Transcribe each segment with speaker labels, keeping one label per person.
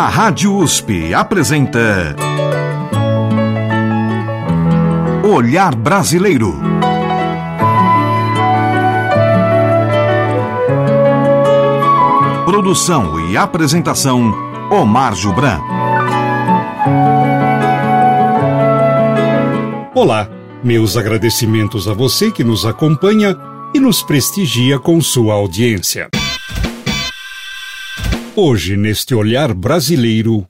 Speaker 1: A Rádio USP apresenta Olhar Brasileiro. Produção e apresentação, Omar Jubran.
Speaker 2: Olá, meus agradecimentos a você que nos acompanha e nos prestigia com sua audiência. Hoje, neste Olhar Brasileiro,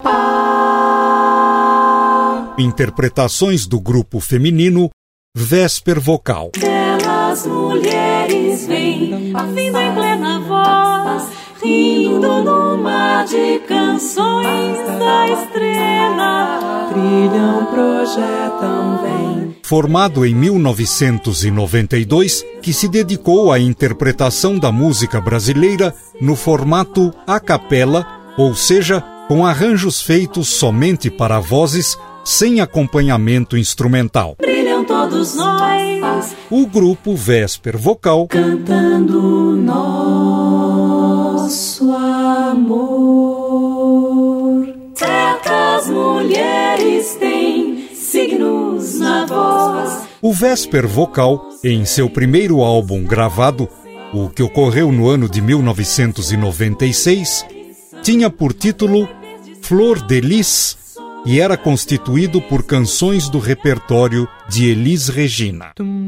Speaker 2: interpretações do grupo feminino Vésper Vocal.
Speaker 3: Belas mulheres vêm, afim em plena voz, rindo no mar de canções da estrela. Brilham, projetam, vêm.
Speaker 2: Formado em 1992, que se dedicou à interpretação da música brasileira no formato a capela, ou seja, com arranjos feitos somente para vozes, sem acompanhamento instrumental.
Speaker 3: Brilham todos nós,
Speaker 2: o grupo Vésper Vocal,
Speaker 3: cantando nosso amor. Certas mulheres têm signos na voz.
Speaker 2: O Vésper Vocal, em seu primeiro álbum gravado, o que ocorreu no ano de 1996, tinha por título Flor de Lis e era constituído por canções do repertório de Elis Regina.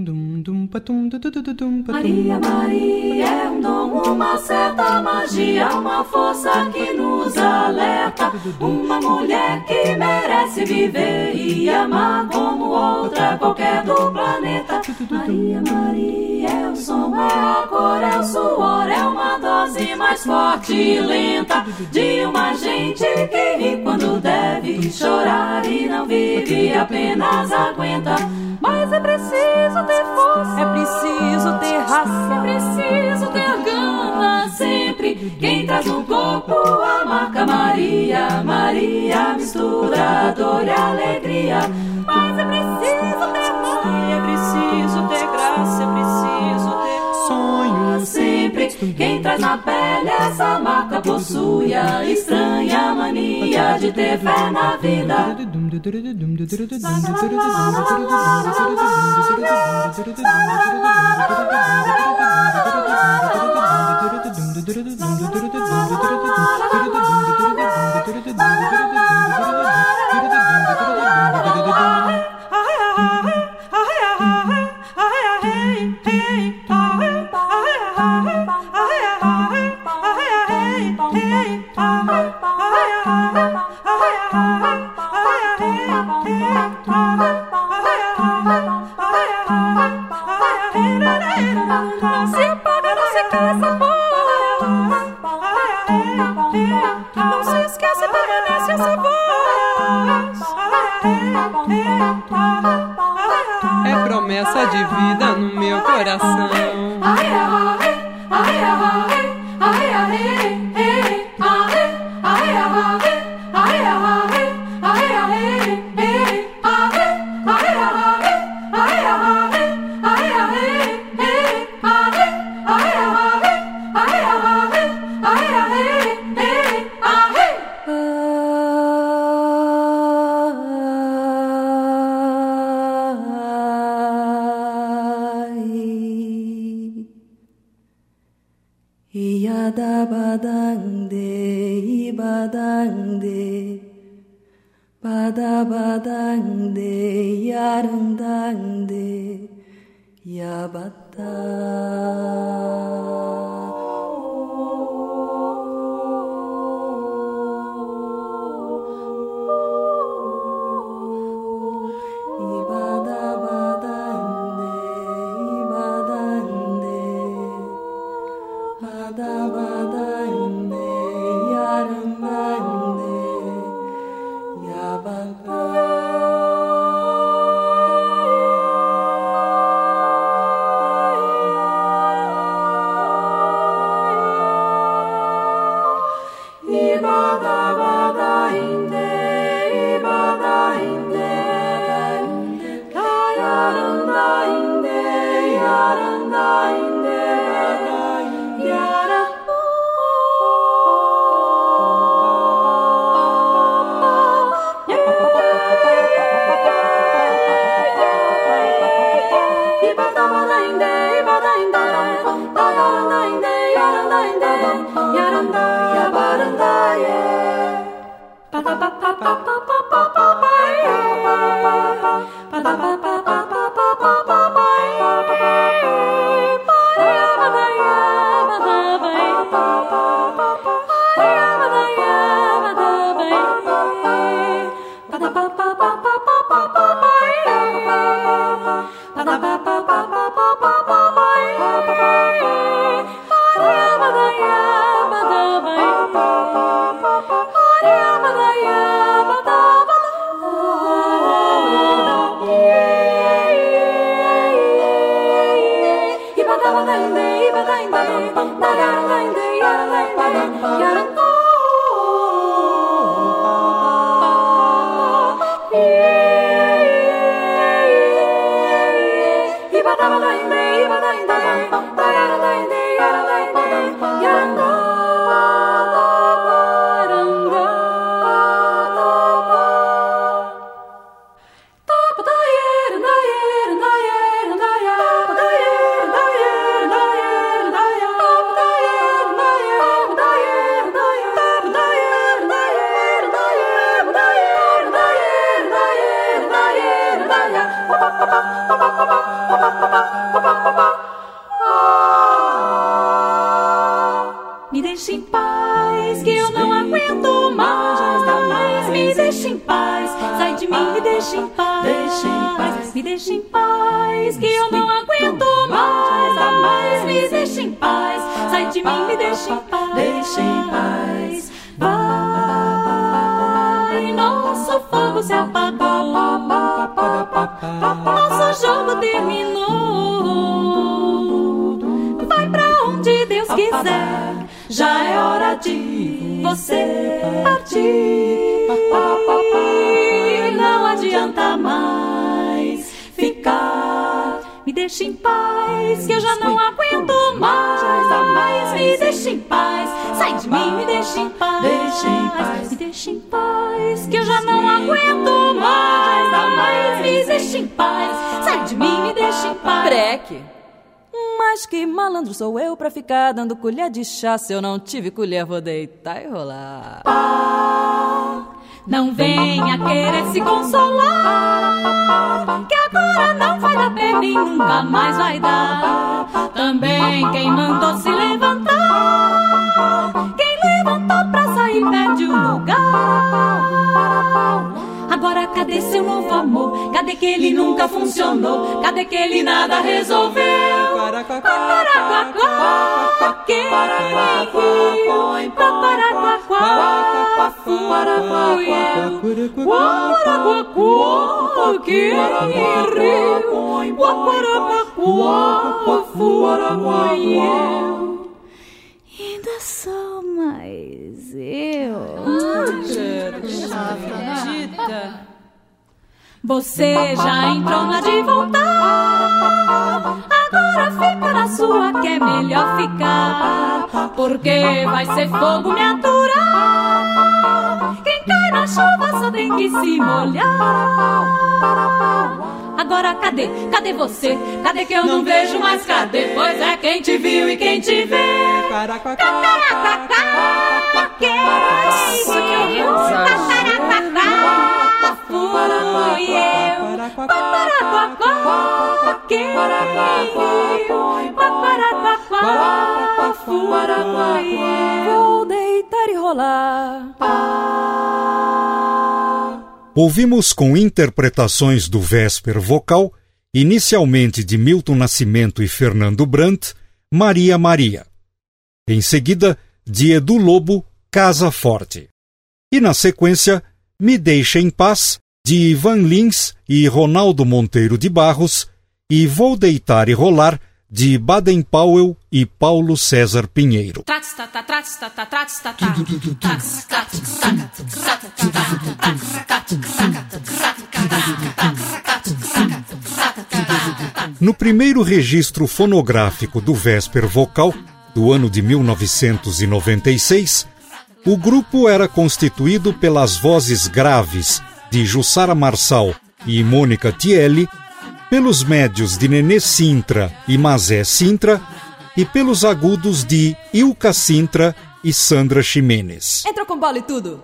Speaker 3: Maria, Maria é um dom, uma certa magia, uma força que nos alerta, uma mulher que merece viver e amar como outra qualquer do planeta. Maria, Maria é o som, é a cor, é o suor, é uma dose mais forte e lenta de uma gente que ri quando deve chorar e não vive, apenas aguenta. Mas é preciso ter força, é preciso ter raça, é preciso ter gana sempre. Quem traz no corpo a marca Maria, Maria mistura dor e alegria. Mas é preciso ter mãe, é preciso ter graça, é preciso ter sonho sempre. Quem traz na pele essa marca possui a estranha mania de ter fé na vida. Se apaga, não se cansa, não se esquece, permanece essa voz.
Speaker 4: É promessa de vida no meu coração.
Speaker 3: Badabadangde, yarandangde, yabata. Me deixa em paz, que eu não aguento mais. Me deixa em paz, sai de mim, me deixa em paz. Me deixa em paz, que eu não aguento mais. Me deixa em paz, sai de mim, me deixa em paz. Vai, nosso fogo se apagou, nosso jogo terminou. Vai pra onde Deus quiser, já é hora de você partir. Não adianta mais ficar. Me deixa em paz, que eu já não aguento mais. Me deixa em paz, sai de mim, me deixa em paz. Me deixa em paz, que eu já não aguento mais. Me deixa em paz, sai de mim, me deixa em paz.
Speaker 5: Breque. Mas que malandro sou eu pra ficar dando colher de chá. Se eu não tive colher, vou deitar e rolar.
Speaker 3: Não venha querer se consolar, que agora não vai dar pena e nunca mais vai dar. Também quem mandou se levantar, quem levantou pra sair perde o lugar. Agora cadê seu novo amor? Cadê que ele nunca funcionou? Cadê que ele nada resolveu?
Speaker 5: Ainda sou mais eu.
Speaker 3: Você já entrou na de voltar, agora fica na sua que é melhor ficar, porque vai ser fogo me aturar. Quem cai na chuva só tem que se molhar. Agora cadê? Cadê você? Cadê que eu não vejo mais? Cadê? Pois é quem te viu e quem te vê. Que isso que eu
Speaker 5: Vou deitar e rolar.
Speaker 2: Ouvimos com interpretações do Vésper Vocal, inicialmente de Milton Nascimento e Fernando Brant, Maria Maria. Em seguida, de Edu Lobo, Casa Forte. E na sequência, Me Deixa em Paz, de Ivan Lins e Ronaldo Monteiro de Barros, e Vou Deitar e Rolar, de Baden Powell e Paulo César Pinheiro. No primeiro registro fonográfico do Vésper Vocal, do ano de 1996, o grupo era constituído pelas vozes graves de Jussara Marçal e Mônica Tielli, pelos médios de Nenê Sintra e Mazé Sintra e pelos agudos de Ilka Sintra e Sandra Ximenes.
Speaker 5: Entrou com bola e tudo.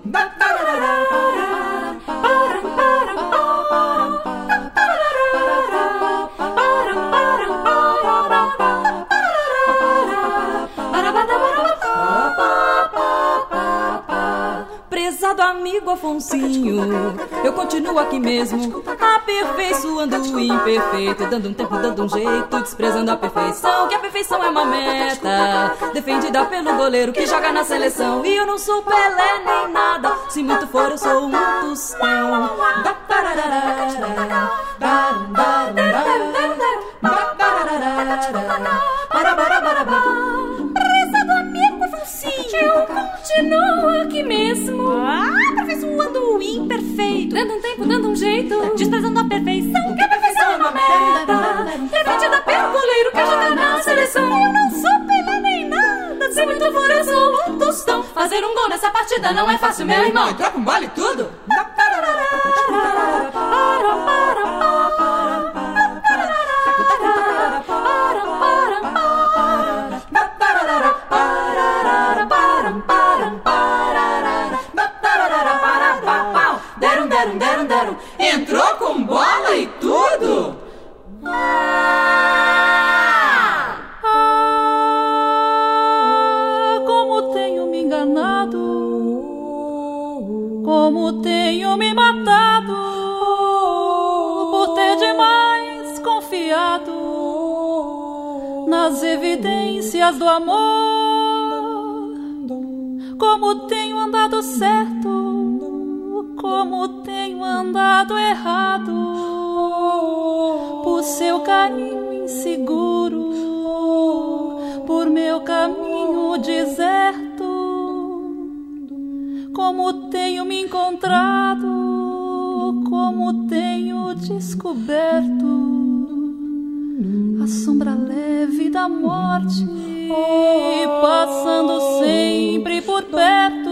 Speaker 5: Prezado amigo Afonsinho, eu continuo aqui mesmo, aperfeiçoando o imperfeito, dando um tempo, dando um jeito, desprezando a perfeição, que a perfeição é uma meta, defendida pelo goleiro que joga na seleção. E eu não sou Pelé nem nada, se muito for eu sou um tostão. Prezado amigo Afonsinho, eu continuo aqui mesmo, aperfeiçoando o imperfeito, dando um tempo, dando um jeito, desprezando a perfeição, que a perfeição é uma meta, defendida pelo goleiro que joga na seleção. Eu não sou Pelé nem nada, se muito for eu sou um tostão. Fazer um gol nessa partida não é fácil, meu irmão.
Speaker 4: Entrar com bola e tudo?
Speaker 3: Entrou com bola e tudo?
Speaker 5: Como como tenho me matado por ter demais confiado nas evidências do amor. Como tenho andado certo, como tenho andado errado, por seu carinho inseguro, por meu caminho deserto. Como tenho me encontrado, como tenho descoberto a sombra leve da morte, passando sempre por perto.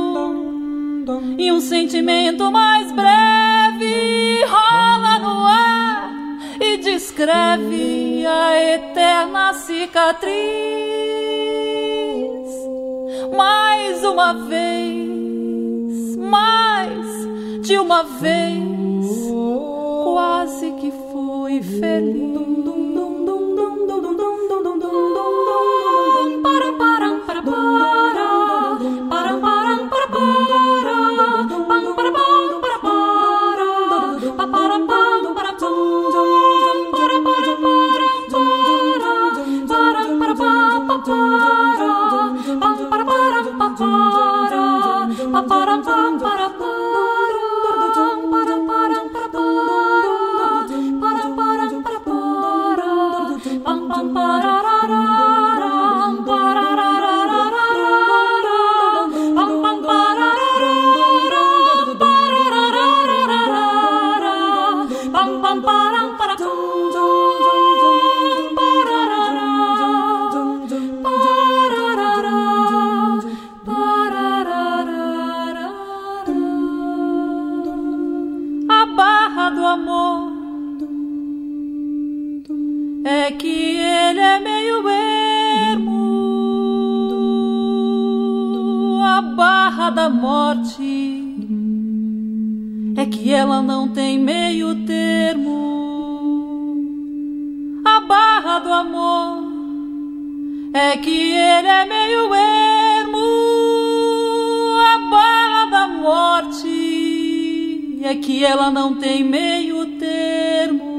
Speaker 5: E um sentimento mais breve rola no ar e descreve a eterna cicatriz. Mais uma vez, mais de uma vez, quase que fui feliz. É que ele é meio ermo. A barra da morte é que ela não tem meio termo. A barra do amor é que ele é meio ermo. A barra da morte é que ela não tem meio termo.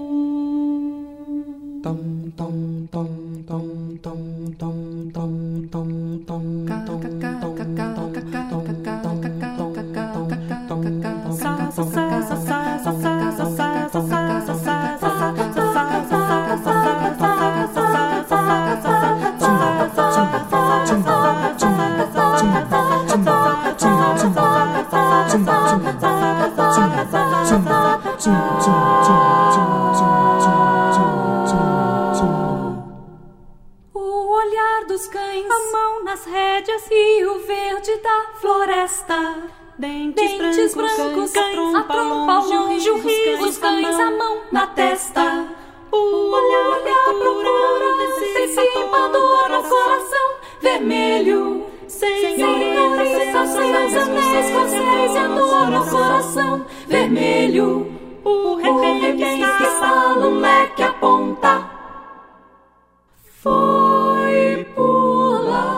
Speaker 3: E o verde da floresta, dentes brancos, cães, a trompa longe, os cães, a mão na testa. O olhar procura, antecipando no coração vermelho. Senhorita, seus anéis, vocês andam no coração vermelho. O rei que estala, um leque aponta. Foi por lá.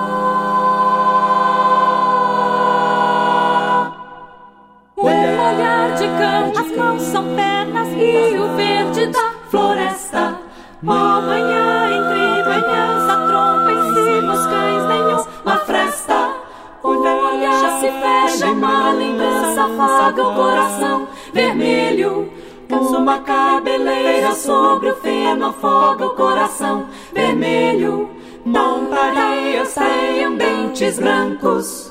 Speaker 3: As mãos são pernas e o verde da floresta. Manhã entre manhãs, a trompa em cima, os cães nenhum, uma fresta. O olhar se fecha, uma lembrança afaga o coração vermelho. Uma cabeleira sobre o feno afoga o coração vermelho. Montarias têm dentes brancos.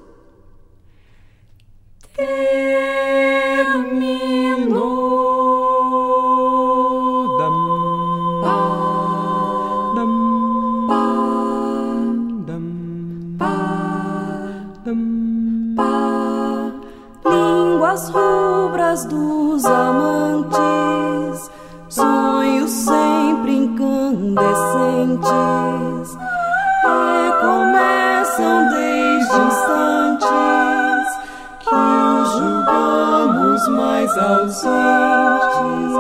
Speaker 6: Línguas rubras dos amantes, sonhos sempre incandescentes, recomeçam desde instantes que os julgamos mais ausentes.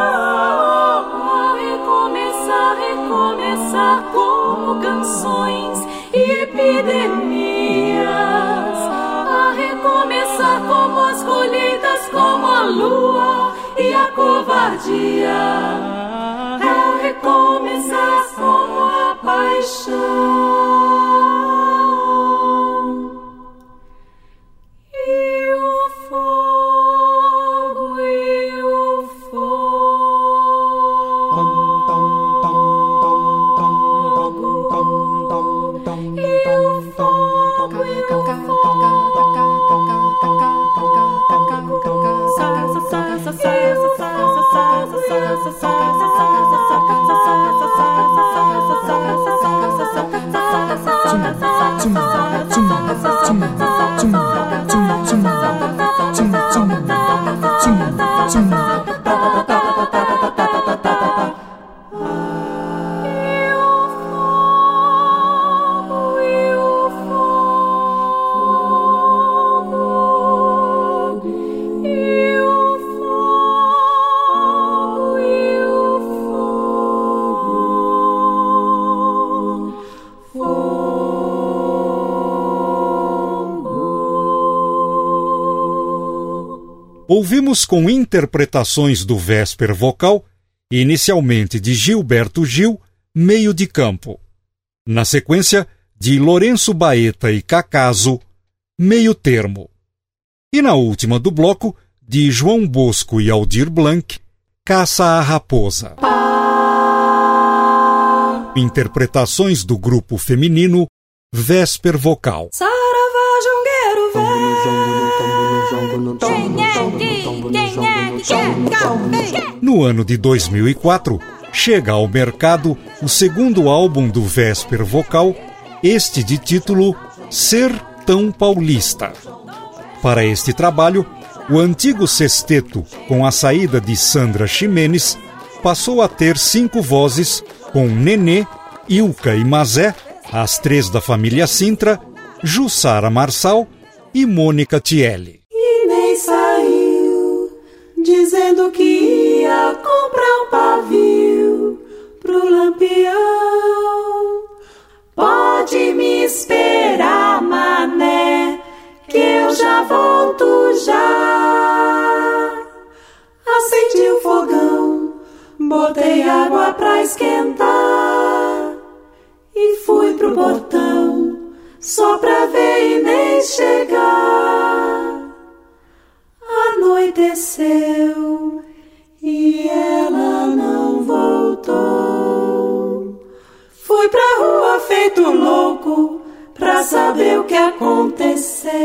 Speaker 3: Recomeçar como canções e epidemias. A recomeçar covardia, é o recomeçar com a paixão. E o fogo, e o fogo, e o fogo, e o
Speaker 2: Ouvimos com interpretações do Vésper Vocal, inicialmente de Gilberto Gil, Meio de Campo. Na sequência, de Lourenço Baeta e Cacaso, Meio Termo. E na última do bloco, de João Bosco e Aldir Blanc, Caça à Raposa. Interpretações do grupo feminino Vésper Vocal.
Speaker 6: Saravá, jongueiro,
Speaker 2: No ano de 2004, chega ao mercado o segundo álbum do Vésper Vocal, este de título Sertão Paulista. Para este trabalho, o antigo sexteto, com a saída de Sandra Ximenes, passou a ter 5 vozes, com Nenê, Ilka e Mazé, as 3 da família Sintra, Jussara Marçal e Mônica Tielli.
Speaker 6: E nem saiu, dizendo que ia comprar um pavio pro Lampião.
Speaker 3: Pode me esperar, mané, que eu já volto já.
Speaker 6: Acendi o fogão, botei água pra esquentar e fui pro portão só pra ver Inês chegar. Anoiteceu e ela não voltou. Fui pra rua feito louco pra saber o que aconteceu.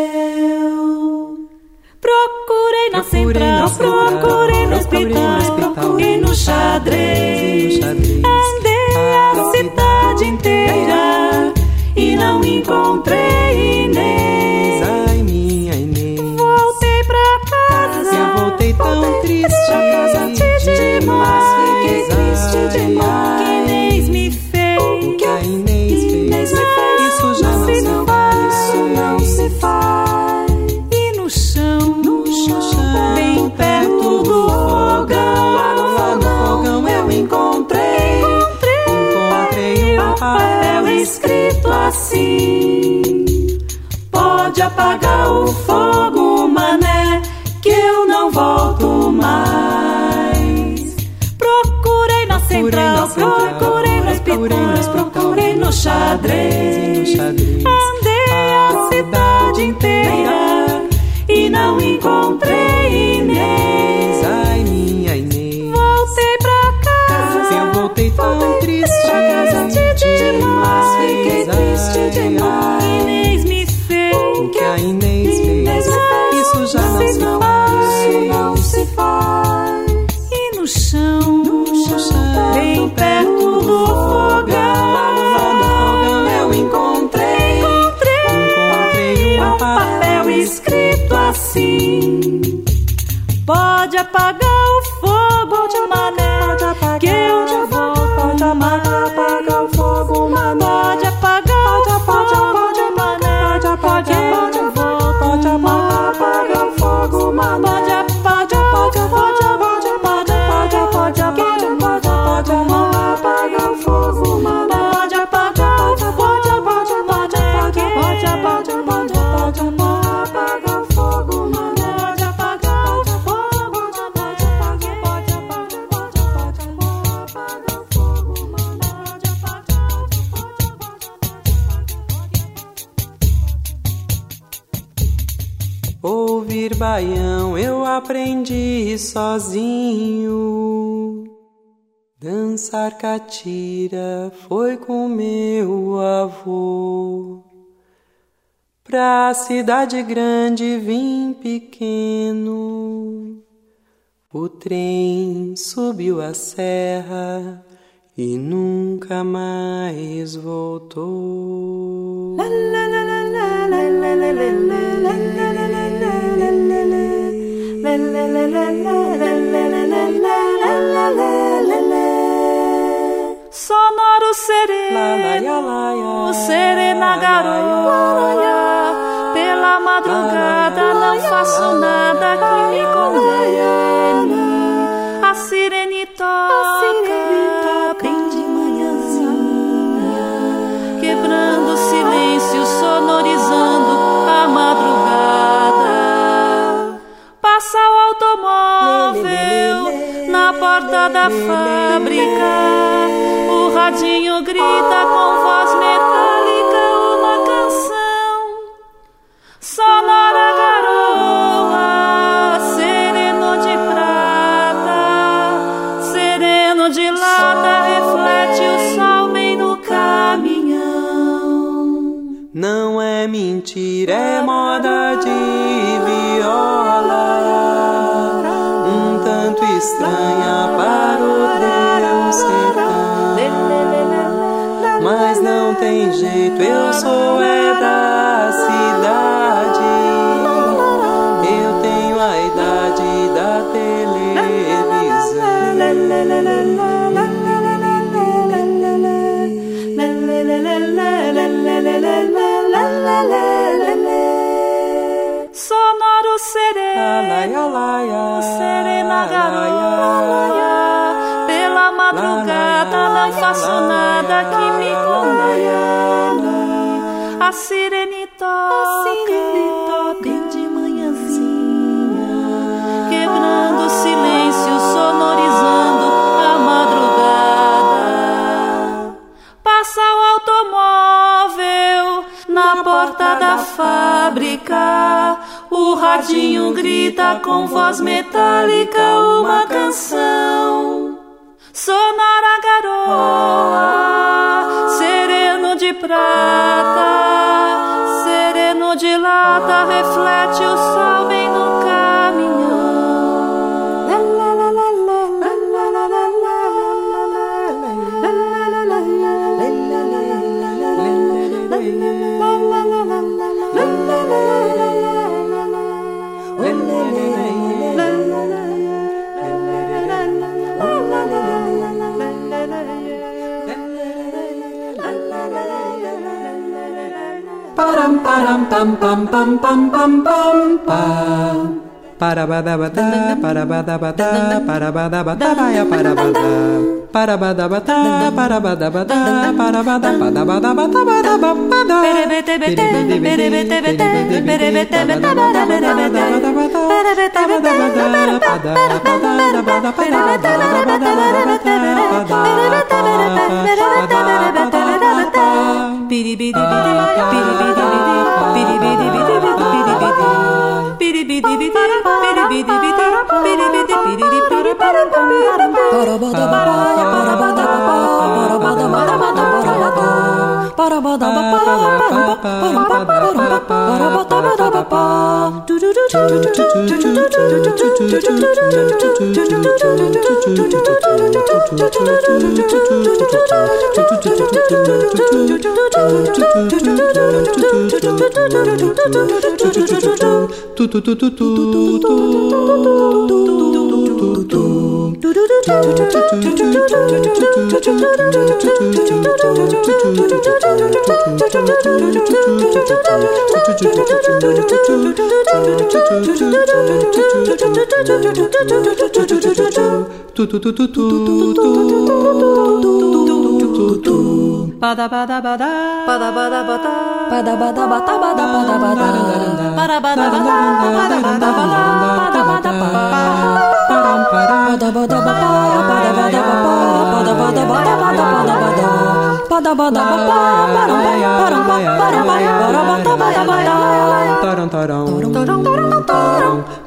Speaker 3: Procurei na central, procurei no hospital, procurei no xadrez. Andei a cidade inteira e não encontrei Inês.
Speaker 7: Ai, minha Inês,
Speaker 3: voltei pra casa,
Speaker 7: eu voltei tão triste,
Speaker 3: pra casa demais, fiquei triste demais. Que Inês me fez,
Speaker 7: o que a Inês fez, isso já não se faz,
Speaker 6: isso não se faz.
Speaker 3: E no chão, bem perto do fogão,
Speaker 7: lá no fogão eu encontrei um
Speaker 3: papel escrito assim:
Speaker 6: pode apagar o fogo, mané, que eu não volto mais.
Speaker 3: Procurei na central, procurei no hospital, procurei no xadrez. Andei a cidade inteira e não encontrei Inês.
Speaker 7: Ai, minha Inês,
Speaker 3: voltei pra casa,
Speaker 7: eu voltei tão triste,
Speaker 3: pra casa demais, fiquei triste demais. Inês me fez,
Speaker 7: o que a Inês fez, isso já não se faz,
Speaker 6: isso não se faz.
Speaker 3: E no chão, bem perto do fogão,
Speaker 7: lá no fogão eu encontrei
Speaker 3: um papel escrito assim: pode apagar o fogo, mané, que eu já volto.
Speaker 6: Pode apagar o fogo, mané.
Speaker 3: Pode apagar o fogo, mané,
Speaker 6: Pode apagar o fogo, mané.
Speaker 3: pode apagar o fogo, mané. Pode apagar o fogo,
Speaker 7: Ouvir baião eu aprendi sozinho. Dançar catira foi com meu avô. Pra cidade grande vim pequeno. O trem subiu a serra e nunca mais voltou.
Speaker 5: Sonoro sereno, serena garoa, pela madrugada não faço nada que me condene. A sirene toca bem de manhãzinha, quebrando o silêncio, sonorizando a madrugada. Passa o automóvel na porta da fábrica. O radinho grita com voz metálica uma canção. Sonora garoa, sereno de prata, sereno de lata, reflete o sol bem no caminhão.
Speaker 7: Não é mentira, é moda de viola, um tanto estranha para o teu sertão. Mas não tem jeito, eu sou da cidade. Eu tenho a idade da televisão.
Speaker 5: Sonoro sereno, serena garoa, pela madrugada não faço nada que me condene. A sirene toca bem de manhãzinha, quebrando o silêncio, sonorizando a madrugada. Passa o automóvel na porta da fábrica. O radinho grita com voz metálica uma canção. Sonora garoa, sereno de prata, sereno de lata, reflete o sol bem no caminhão.
Speaker 7: Param param pam pam pam pam pam pam pam. Parabadabada, parabadabada, parabadabada, baia parabada. Parabadabada, parabadabada, parabadabada,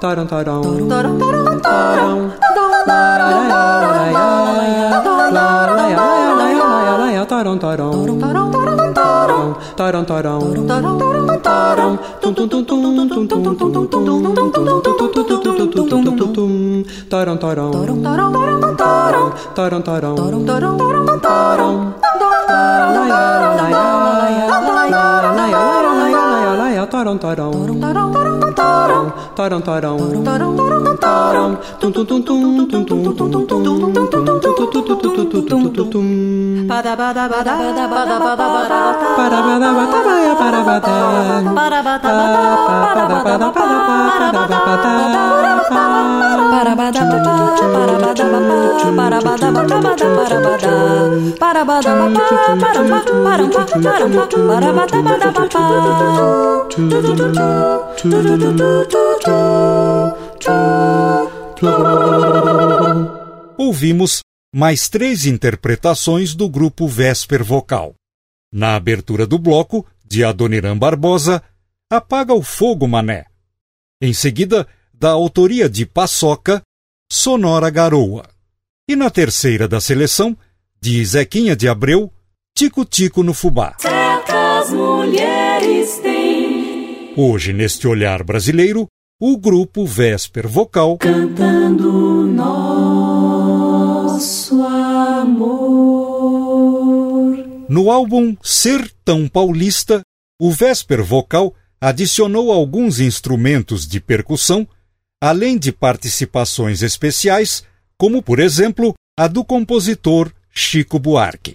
Speaker 7: taram taram taram taram taram taram taram tum tum tum tum tum tum tum tum tum taram taram taram taram taram taram taram taram tum tum tum tum tum tum tum tum tum para bada bada bada bada bada para bada bada para bada para bada para bada para bada
Speaker 2: Ouvimos mais 3 interpretações do grupo Vésper Vocal. Na abertura do bloco, de Adoniran Barbosa, Apaga o Fogo, Mané. Em seguida, da autoria de Paçoca, Sonora Garoa. E na terceira da seleção, de Zequinha de Abreu, Tico Tico no Fubá.
Speaker 3: Certas mulheres têm.
Speaker 2: Hoje, neste Olhar Brasileiro, o grupo Vésper Vocal
Speaker 3: cantando nosso amor.
Speaker 2: No álbum Sertão Paulista, o Vésper Vocal adicionou alguns instrumentos de percussão, além de participações especiais, como, por exemplo, a do compositor Chico Buarque.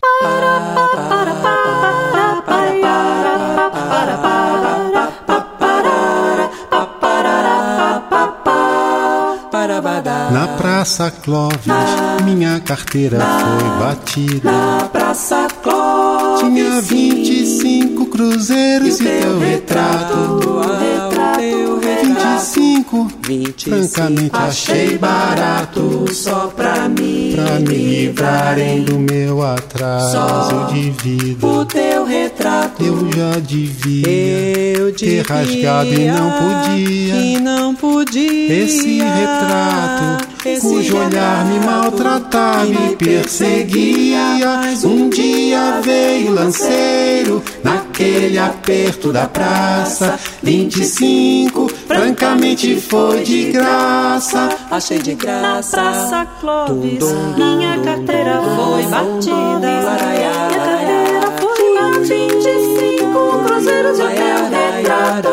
Speaker 8: Na Praça Clóvis, minha carteira foi batida.
Speaker 6: Na Praça Clóvis,
Speaker 8: tinha 25 cruzeiros e teu retrato. 25, francamente achei barato.
Speaker 6: Só pra me
Speaker 8: livrarem do meu atraso de vida.
Speaker 6: O teu retrato
Speaker 8: eu já devia ter rasgado e não podia. Esse retrato, cujo olhar me maltratava e perseguia. Um dia veio lanceiro naquele aperto da praça. 25, francamente foi de graça.
Speaker 6: Achei de graça.
Speaker 5: Na Praça Clóvis, minha carteira foi batida. Minha carteira foi batida. 25 cruzeiros e o teu retrato.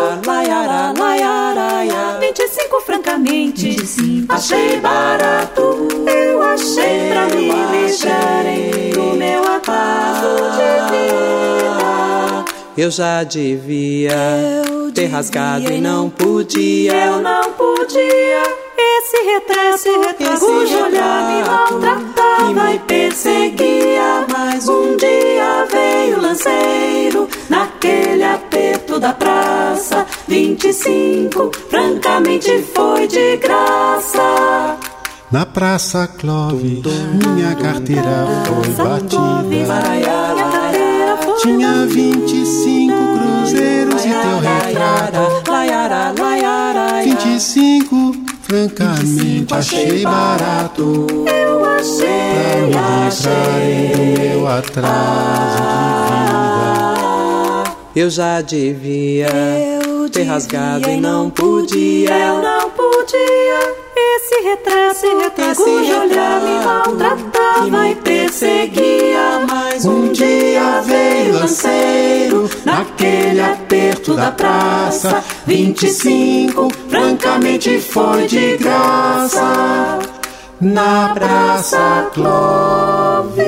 Speaker 5: 25, francamente, 25.
Speaker 6: Achei barato.
Speaker 5: Eu achei pra me livrarem do meu atraso de vida.
Speaker 7: Eu já devia ter rasgado e não podia.
Speaker 5: Eu não podia. Esse retrato, cujo olhar me maltratava e perseguia.
Speaker 6: Mas um dia veio lanceiro naquele aperto da praça. 25, francamente foi de graça.
Speaker 8: Na Praça Clóvis, minha carteira foi batida. Tinha 25 cruzeiros e teu retrato. 25, francamente achei barato.
Speaker 5: Eu achei
Speaker 8: pra me livrarem do meu atraso de vida.
Speaker 7: Eu já devia ter rasgado e não podia.
Speaker 5: Eu não podia. Esse retrato, cujo olhar me maltratava e perseguia.
Speaker 6: Mas um dia veio lanceiro naquele aperto da praça. 25, francamente foi de graça. Na Praça Clóvis.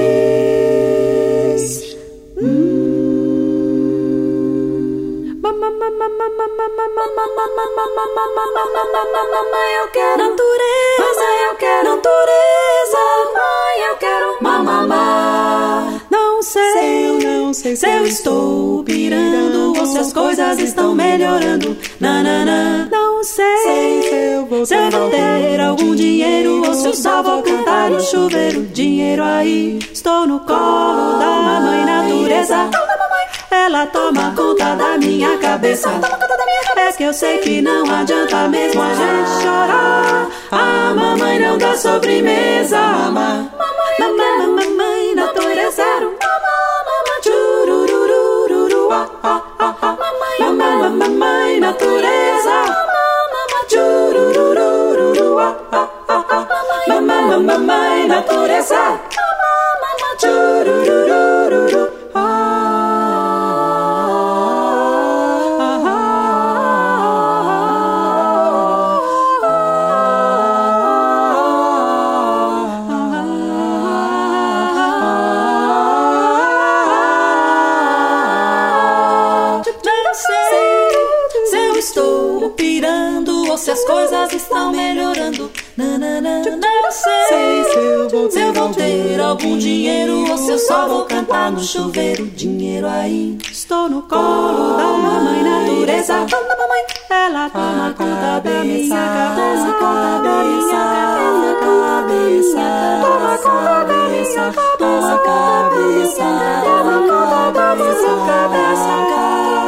Speaker 5: Eu quero natureza, eu quero natureza. Mãe, eu quero mamamá. Não sei se eu estou pirando ou se as coisas estão melhorando. Nananã. Não sei se eu vou ter algum dinheiro ou se eu só vou cantar no chuveiro. Dinheiro aí, estou no colo da mãe natureza. Ela toma conta da minha cabeça.
Speaker 6: É que eu sei que não adianta mesmo a gente chorar. A mamãe não dá sobremesa. Mamãe, natureza. Churururururu. Mamãe, natureza. Churururururu. Mamãe, natureza. Churururururu. Se as coisas estão melhorando, sei se eu vou ter algum dinheiro ou se eu só vou cantar no chuveiro. Dinheiro aí, estou no colo da mamãe natureza. Ela toma conta da minha cabeça, toma conta da minha cabeça, toma conta da minha cabeça, toma conta da minha cabeça.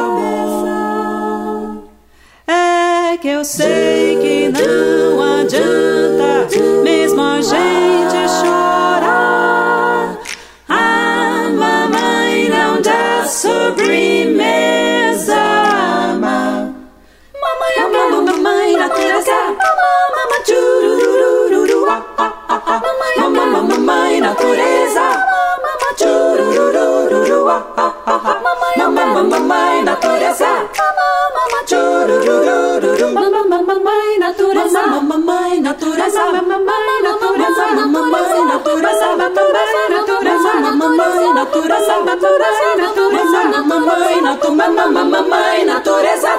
Speaker 6: Que eu sei que não adianta mesmo a gente chorar. A mamãe não dá sobremesa. Mamãe natureza. Mamãe chururururu. Mamãe natureza. Mamãe chururururu. Mamãe natureza. Chururururu. Mamãe natureza. Mamãe natureza. Mamãe natureza. Mamãe natureza. Mamãe natureza. Mamãe natureza. Mamãe natureza.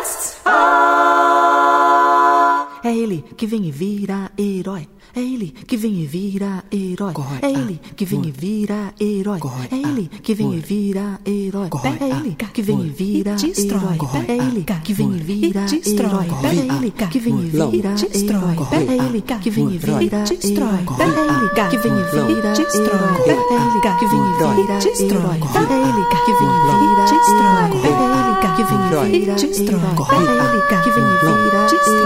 Speaker 7: É ele que vem e vira herói. É ele que vem e vira herói. É ele que vem e vira herói. É ele que vem e vira herói. É ele que vem e vira herói. É ele que vem e vira herói. É ele que vem e vira herói. É ele que vem e vira herói. É ele que vem e vira herói. É ele que vem e vira herói. É ele que vem e vira herói. É ele que vem e vira herói. É ele que vem e vira herói. É ele que vem e vira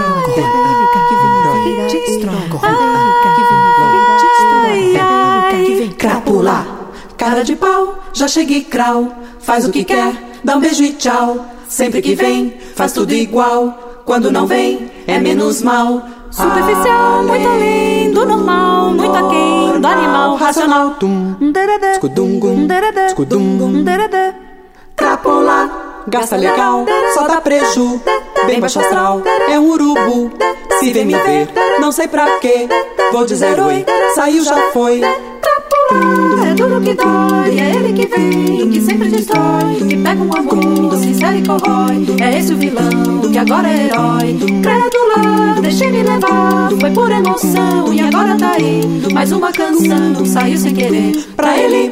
Speaker 6: Crápula, cara de pau, já cheguei crau. Faz o que quer, dá um beijo e tchau. Sempre que vem, faz tudo igual. Quando não vem, é menos mal.
Speaker 5: Superficial, muito além do normal, muito aquém do animal.
Speaker 6: Racional, tum, escudungum, escudungum. Crápula, gasta legal, só dá preju. Bem baixo astral, é um urubu. Se vem me ver, não sei pra quê. Vou dizer oi, saiu, já foi.
Speaker 5: É duro que dói, é ele que vem, que sempre destrói, que pega um amor sincero e corrói. É esse o vilão, que agora é herói. Crédula, deixei me levar, foi por emoção e agora tá aí. Mais uma canção, saiu sem querer, pra ele.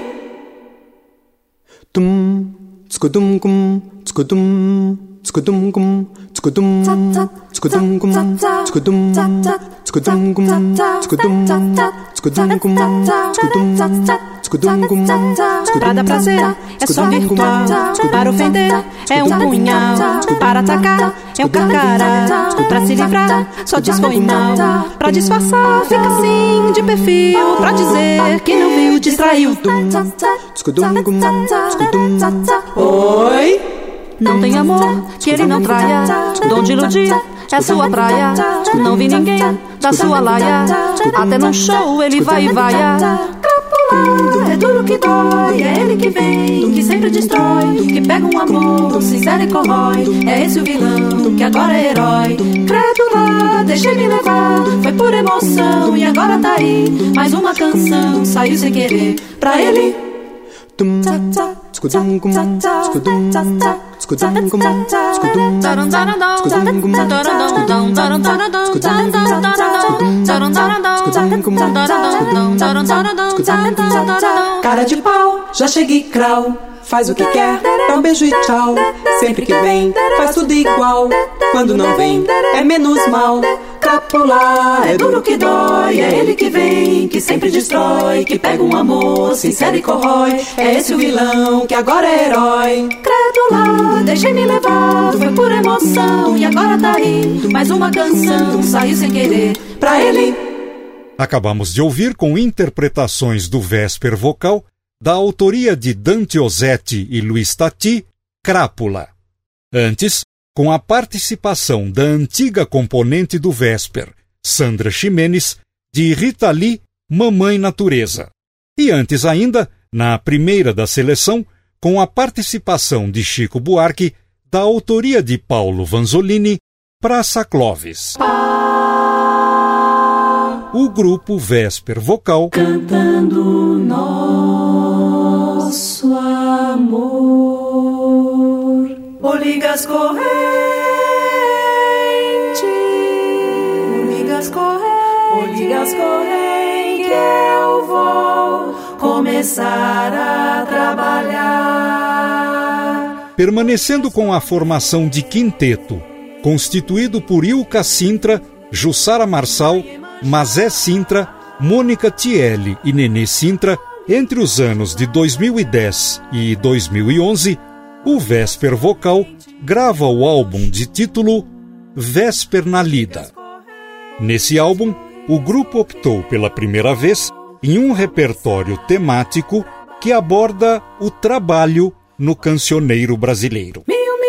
Speaker 6: Tum, tscudum-cum, tscudum, tscudum-cum, tscudum, tscudum-cum, tscudum, tscudum-cum, tscudum, tscudum-cum, tscudum, tscudum-cum.
Speaker 5: Pra dar prazer, é só virtual. Para ofender, é um punhal. Para atacar, é um carcará. Pra se livrar, só diz foi mal. Pra disfarçar, fica assim, de perfil. Pra dizer que não viu, distraiu.
Speaker 6: Tscudum-cum, tscudum. Oi?
Speaker 5: Não tem amor, que ele não traia. Dom de iludir, é sua praia. Não vi ninguém da sua laia. Até num show ele vai e vaia. É duro que dói, é ele que vem, que sempre destrói, que pega um amor sincero e corrói. É esse o vilão, que agora é herói. Crédula, deixei me levar, foi por emoção e agora tá aí. Mais uma canção, saiu sem querer, pra ele.
Speaker 6: Tum, tscudum-cum, tscudum, tscudum-cum, tscudum, cara de pau, já cheguei crau. Faz o que quer, dá um beijo e tchau. Sempre que vem, faz tudo igual. Quando não vem, é menos mal. Crápula é duro que dói, é ele que vem, que sempre destrói, que pega um amor sincero e corrói. É esse o vilão que agora é herói. Crédula, deixei-me levar, foi por emoção e agora tá aí. Mais uma canção saiu sem querer pra ele.
Speaker 2: Acabamos de ouvir com interpretações do Vésper Vocal, da autoria de Dante Ozzetti e Luiz Tati, Crápula. Antes, com a participação da antiga componente do Vésper, Sandra Ximenes, de Rita Lee, Mamãe Natureza. E antes ainda, na primeira da seleção, com a participação de Chico Buarque, da autoria de Paulo Vanzolini, Praça Clóvis. O grupo Vésper Vocal
Speaker 6: cantando nosso amor. O ligas corrente, o ligas corrente, que eu vou começar a trabalhar.
Speaker 2: Permanecendo com a formação de quinteto, constituído por Ilka Sintra, Jussara Marçal, Mazé Sintra, Mônica Tielli e Nenê Sintra, entre os anos de 2010 e 2011, o Vésper Vocal grava o álbum de título Vésper na Lida. Nesse álbum, o grupo optou pela primeira vez em um repertório temático que aborda o trabalho no cancioneiro brasileiro.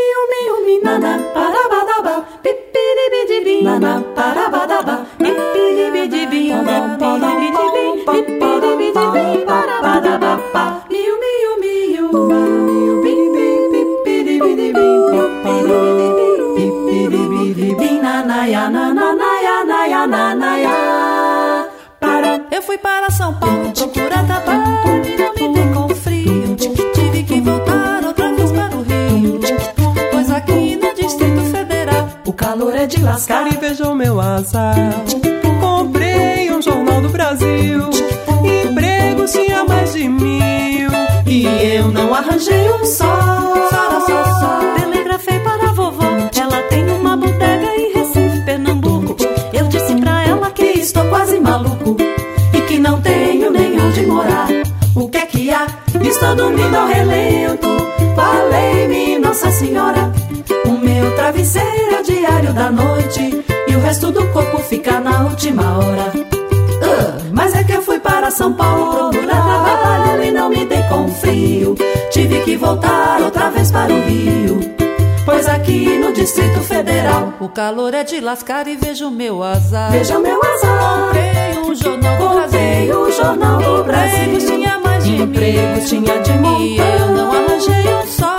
Speaker 6: Eu fui para São Paulo procurar trabalho, não me dei com frio, tive que voltar outra vez para o Rio, pois aqui no Distrito Federal o calor é de lascar.
Speaker 4: E vejam meu azar, comprei um jornal do Brasil, empregos tinha mais de 1000,
Speaker 6: e eu não arranjei um só. Telegrafei para a vovó, ela tem uma bodega em Recife, Pernambuco. Eu disse pra ela que estou quase maluco e que não tenho nem onde morar. O que é que há? Estou dormindo ao relento. Valei-me Nossa Senhora, o meu travesseiro é o diário da noite e o resto do corpo fica na última hora. Mas é que eu fui para São Paulo procurar trabalho e não me dei com frio, tive que voltar outra vez para o Rio, pois aqui no Distrito Federal o calor é de lascar. E veja o meu azar, veja o meu azar. Comprei um jornal do Brasil, empregos tinha mais de empregos tinha de montão, e eu não arranjei um só.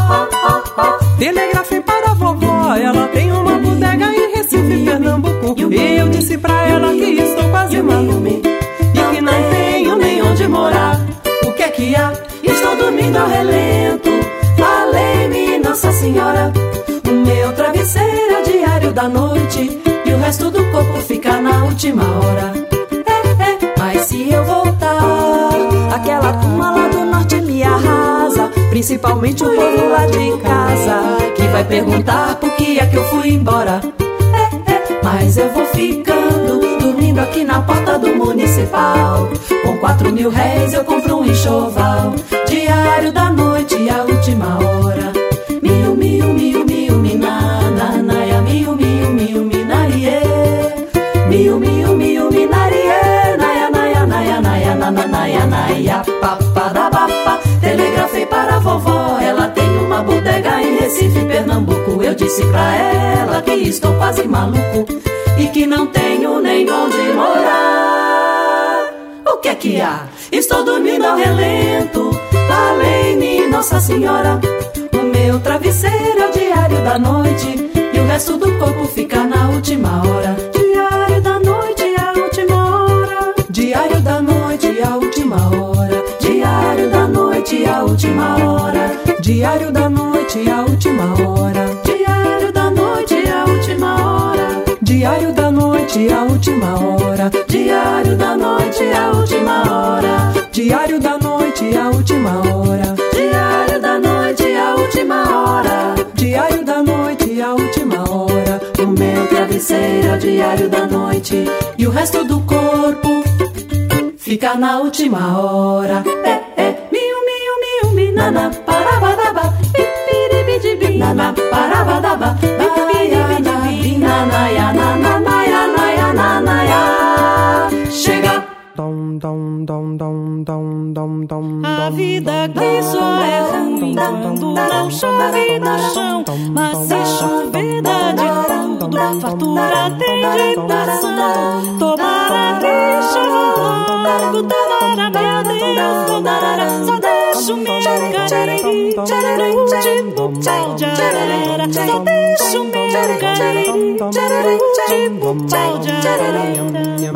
Speaker 4: Telegrafei para a vovó, ela tem uma bodega em Recife, Pernambuco. Eu disse pra ela que estou quase maluco e que não tenho nem onde morar.
Speaker 6: O que é que há? Estou dormindo ao relento. Valei-me Nossa Senhora, o meu travesseiro é o diário da noite e o resto do corpo fica na última hora. Mas se eu voltar, aquela turma lá do norte me arrasa, principalmente o povo lá de casa, que vai perguntar por que é que eu fui embora. Mas eu vou ficando, dormindo aqui na porta do municipal. Com 4.000 réis eu compro um enxoval. Diário da noite, a última hora. Miu, miu, miu, miu, minanaia, miu, miu, miu, minarie. Miu, miu, miu, minarie. Naia, naia, naia, naia, naia, naia, papadabapa. Telegrafei para a vovó, ela tem uma bodega em Recife, Pernambuco. Eu disse pra ela que estou quase maluco e que não tenho nem onde morar. O que é que há? Estou dormindo ao relento. Valei-me Nossa Senhora, o meu travesseiro é o diário da noite e o resto do corpo fica na última hora. Diário da noite, a última hora. Diário da noite, a última hora. Diário da noite, a última hora.
Speaker 4: Diário da noite, a última hora.
Speaker 6: Diário da noite, a última hora.
Speaker 4: Diário da noite, a última hora.
Speaker 6: Diário da noite, a última hora.
Speaker 4: Diário da noite, a última hora.
Speaker 6: Diário da noite, a última hora.
Speaker 4: Diário da noite, a última hora.
Speaker 6: O meu travesseiro canseira é o diário da noite, e o resto do corpo fica na última hora. Miu, miu, miu, mi, nana, parabadaba, pipiribidibi, nana, parabadaba, pipiribidibi, nana, ya, nana, ya, ya, nana, ya. Chega!
Speaker 4: A vida aqui só é ruim quando não chove no chão, mas se chover dá de tudo, fartura tem de porção. Tomara que chova logo, tomara, meu Deus, tomara. Só deixa o meu cariri no último pau de arara. Só deixa o meu cariri no último pau de arara.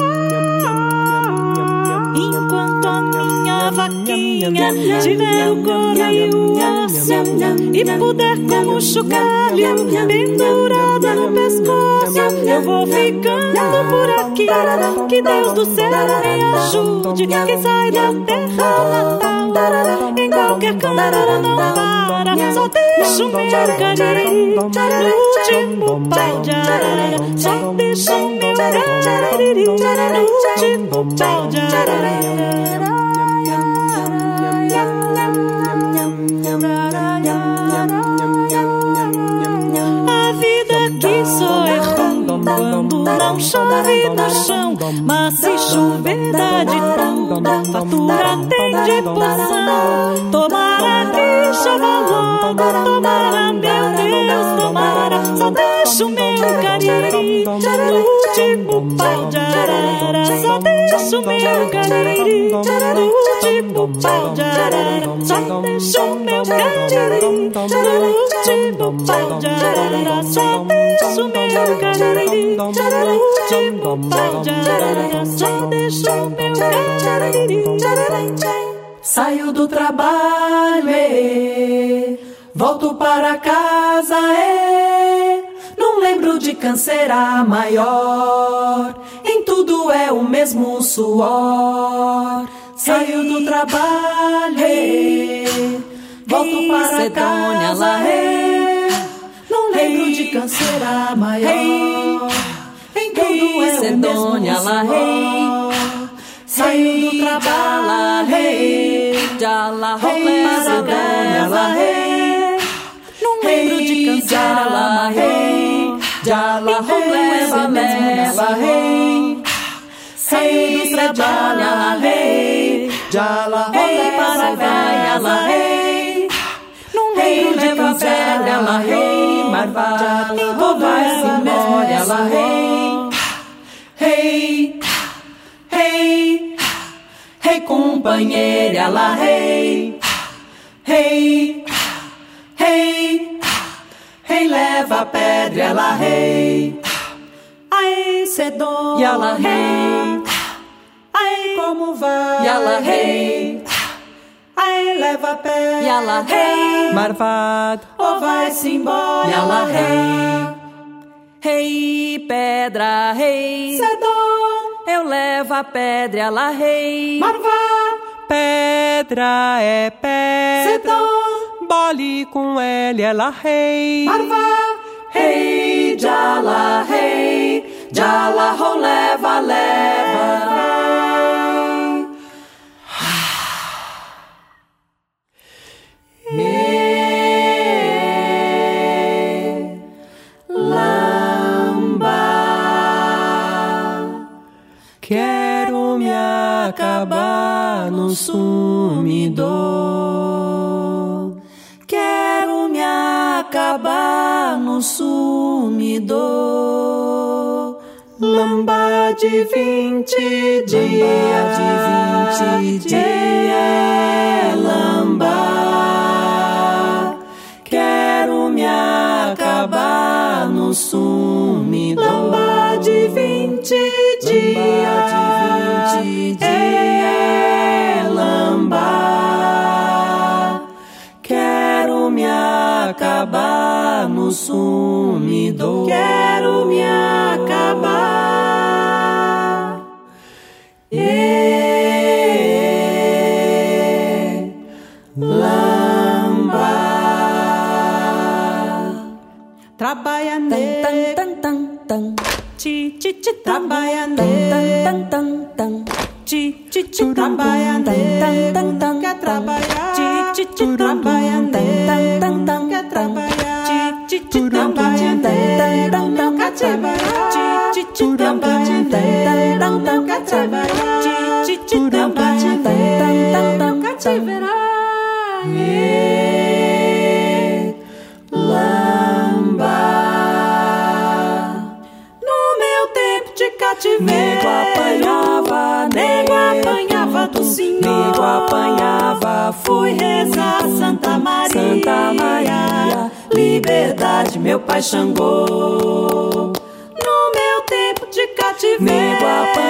Speaker 4: Enquanto a minha vaquinha tiver o couro e o osso e puder como chocalho pendurada no pescoço, eu vou ficando por aqui. Que Deus do céu me ajude, quem sai da terra natal em qualquer canto não para. Só deixa o meu cariri no último pau de arara. Só deixa o meu cariri no último pau de arara. A vida aqui só é ruim quando não chove no chão, mas se chover dá de tudo, fartura tem de porção. Tomara que chova logo, tomara, meu Deus, tomara. Só deixa o meu cariri no último pau de arara. Só deixa o meu cariri no último pau de arara. Só deixa o meu cariri no último pau de arara. Só deixa o meu cariri no último pau de arara. Só deixa o meu cariri.
Speaker 6: Saio do trabalho, volto para casa, não lembro de canseira maior, em tudo é o mesmo suor. Saio do trabalho, volto para casa, não lembro de canseira maior, em tudo é o mesmo suor. Saio do trabalho,
Speaker 4: Jala
Speaker 6: rolê, não lembro de canseira, Jala rolê, saio do trabalho, Jala rolê, para casa, não lembro de canseira, marvada, ou vai-se embora, hey, hey, hey, companheira, ela hey, hey, hey, hey, leva a pedra, ela hey, ai, cedo, e ela hey, ai, como vai, e ela hey, ai, leva a pedra, e ela hey, marvado, ou vai-se embora, e ela
Speaker 4: Rei, pedra, rei,
Speaker 6: cedo,
Speaker 4: eu levo a pedra, ela rei.
Speaker 6: marvado,
Speaker 4: Pedra é pedra,
Speaker 6: cedo,
Speaker 4: bole com ele, ela rei.
Speaker 6: marvado, hey, jala, ro, leva, leva.
Speaker 4: Quero me acabar no sumidor.
Speaker 6: Quero me acabar no sumidor.
Speaker 4: Lamba de 20 dias, lamba. Quero me acabar no sumidor.
Speaker 6: Lamba de 20 dias,
Speaker 4: lamba. Quero me acabar no sumidor.
Speaker 6: Quero me acabar.
Speaker 4: Lamba.
Speaker 6: trabalha
Speaker 4: tan tan tan tan ti ti ti trabalha tan tan tan ti ti ti trabalha tan tan tan quer trabalhar ti ti ti trabalha tan tan tan quer trabalhar ti ti ti trabalha tan tan tan quer trabalhar ti ti ti trabalha tan tan tan quer trabalhar ti ti ti trabalha tan tan quer trabalhar.
Speaker 6: Nego apanhava do Senhor, nego apanhava, fui rezar Santa Maria, Santa Maria, liberdade, meu pai Xangô. No meu tempo de cativeiro, nego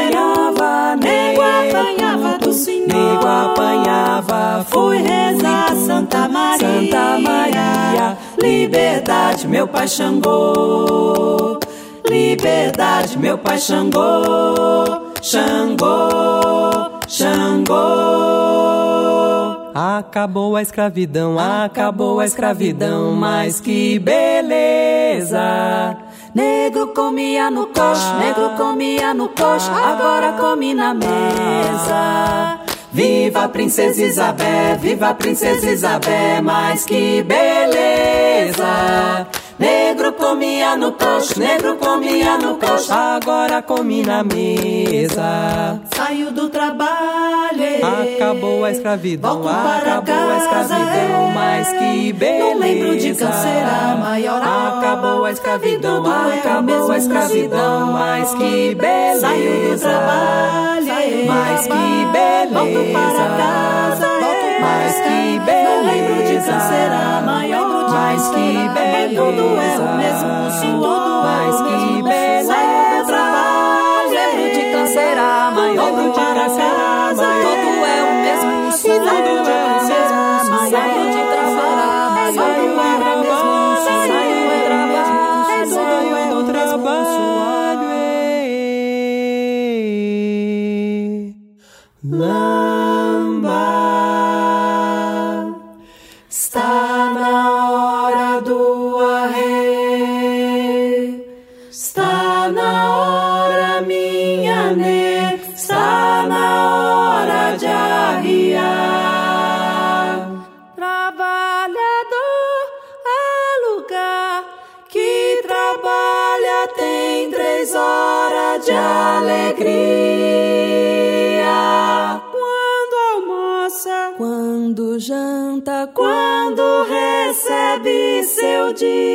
Speaker 6: apanhava do Senhor, nego apanhava, fui rezar Santa Maria, Santa Maria, liberdade, meu pai Xangô. Liberdade, meu pai Xangô, Xangô, Xangô. Acabou a escravidão, mas que beleza. Negro comia no coxo, agora come na mesa. Viva a Princesa Isabel, mas que beleza. Negro comia no coxo, agora come na mesa. Saiu do trabalho, acabou a escravidão, mas que beleza. Não lembro de canseira maior, acabou a escravidão, mas que beleza. Saiu do trabalho, mas que beleza. Volto para casa, mas que beleza. Não lembro de canseira maior, mas que beleza. Tudo é o mesmo suor, mas que beleza. Saiu do trabalho, lembro de canseira maior, volto para casa, tudo é o mesmo suor. Saiu de canseira maior, saiu de trabalho, saiu para mesmo, saiu do trabalho, saiu do trabalho. Lamba, está na hora do arre, está na hora minha né, está na hora de arriar. Trabalhador é lugar que trabalha, tem 3 horas de alegria. Quando janta, quando recebe seu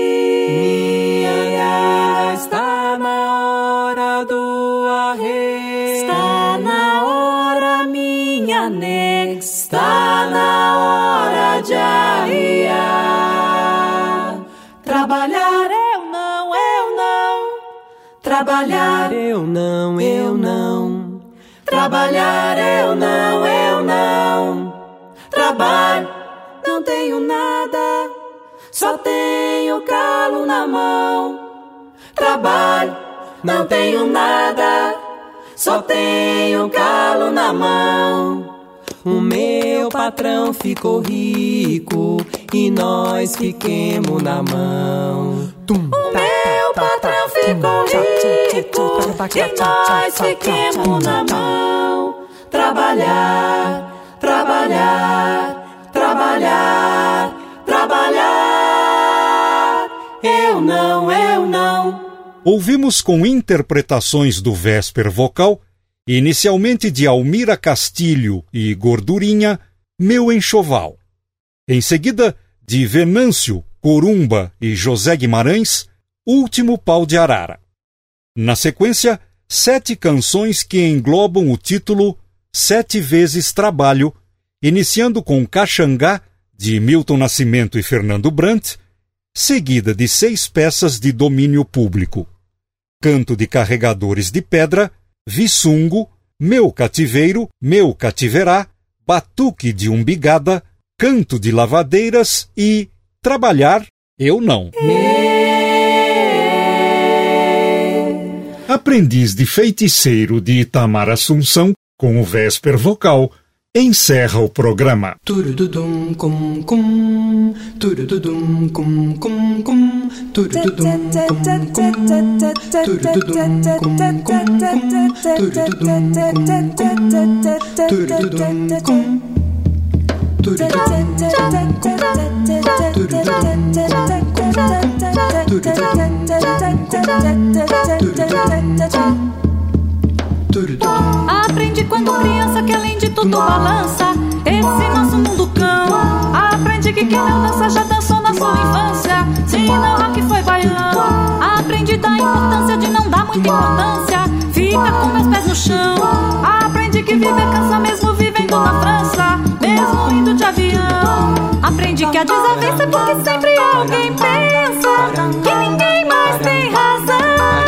Speaker 6: dia, está na hora do arre, está na hora minha nega, está na hora de arriar. Trabalhar eu não, trabalhar eu não, trabalhar eu não. Trabalho, não tenho nada, só tenho calo na mão. Trabalho, não tenho nada, só tenho calo na mão. O meu patrão ficou rico e nós fiquemos na mão. O meu patrão ficou rico e nós fiquemos na mão. Trabalhar, trabalhar, trabalhar, trabalhar. Eu não.
Speaker 2: Ouvimos com interpretações do Vésper Vocal, inicialmente de Almira Castilho e Gordurinha, Meu Enxoval. Em seguida, de Venâncio, Corumba e José Guimarães, Último Pau de Arara. Na sequência, 7 canções que englobam o título 7 vezes Trabalho, iniciando com Caxangá, de Milton Nascimento e Fernando Brant, seguida de 6 peças de domínio público: Canto de Carregadores de Pedra, Viçungo, Meu Cativeiro, Meu Cativerá, Batuque de Umbigada, Canto de Lavadeiras e Trabalhar Eu Não. Aprendiz de Feiticeiro de Itamar Assunção, com o Vésper Vocal, encerra o programa.
Speaker 4: Aprendi quando criança que além de tudo balança esse nosso mundo cão. Aprendi que quem não dança já dançou na sua infância, se não rock foi baiano. Aprendi da importância de não dar muita importância, fica com meus pés no chão. Aprendi que viver cansa mesmo vivendo na França, mesmo indo de avião. Aprendi que a desavença é porque sempre alguém pensa que ninguém mais tem razão.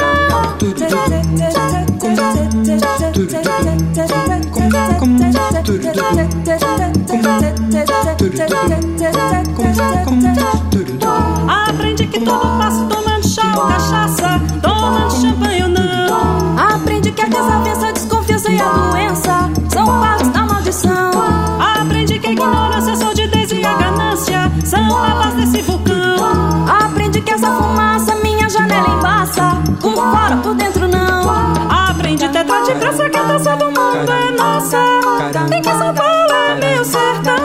Speaker 4: Aprendi que tudo passa tomando chá ou cachaça, tomando champanhe ou não. Aprendi que a desavença, a desconfiança e a doença são partes da maldição. Aprendi que a ignorância, a sordidez e a ganância são a base desse vulcão. Aprendi que essa fumaça minha janela embaça, por fora, por dentro não. Aprendi tetra de graça que a dança do mundo é nossa, e que São Paulo é meu sertão.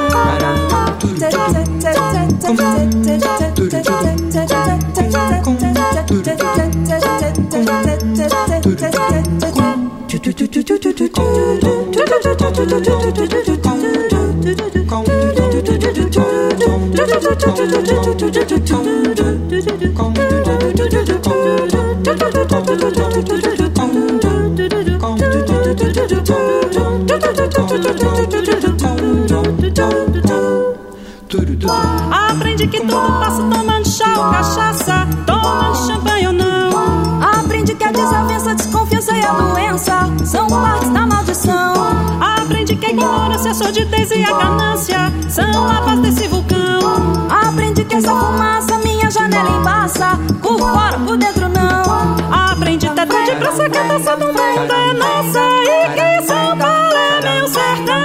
Speaker 4: Aprendi que tudo passa tomando chá ou cachaça, tomando champanhe ou não. Aprendi que a desavença, a desconfiança e a doença são partes da maldição. Aprendi que a ignorância, a sordidez e a ganância são a base desse vulcão. Aprendi que essa fumaça minha janela embaça, por fora, por dentro não. Aprendi tetra de graça que a dança do mundo é nossa, e que São Paulo é meu sertão.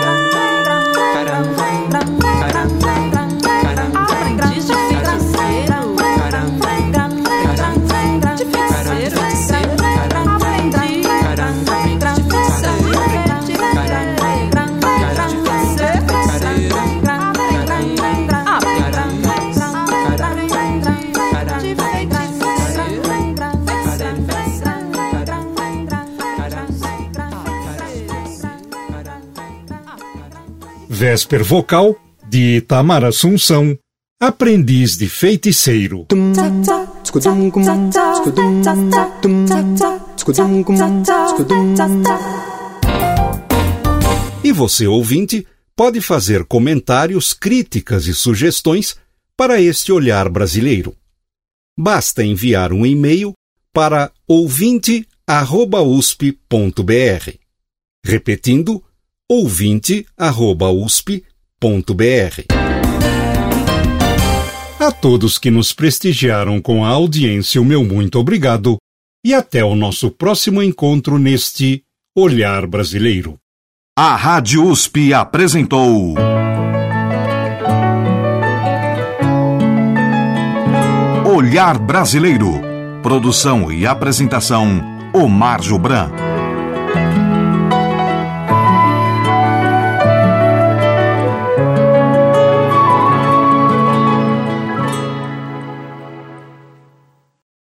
Speaker 2: Vésper vocal de Itamar Assunção, aprendiz de feiticeiro. E você, ouvinte, pode fazer comentários, críticas e sugestões para este olhar brasileiro. Basta enviar um e-mail para ouvinte@usp.br. Repetindo, ouvinte@usp.br. A todos que nos prestigiaram com a audiência, o meu muito obrigado e até o nosso próximo encontro neste Olhar Brasileiro.
Speaker 1: A Rádio USP apresentou Olhar Brasileiro. Produção e apresentação, Omar Jobran.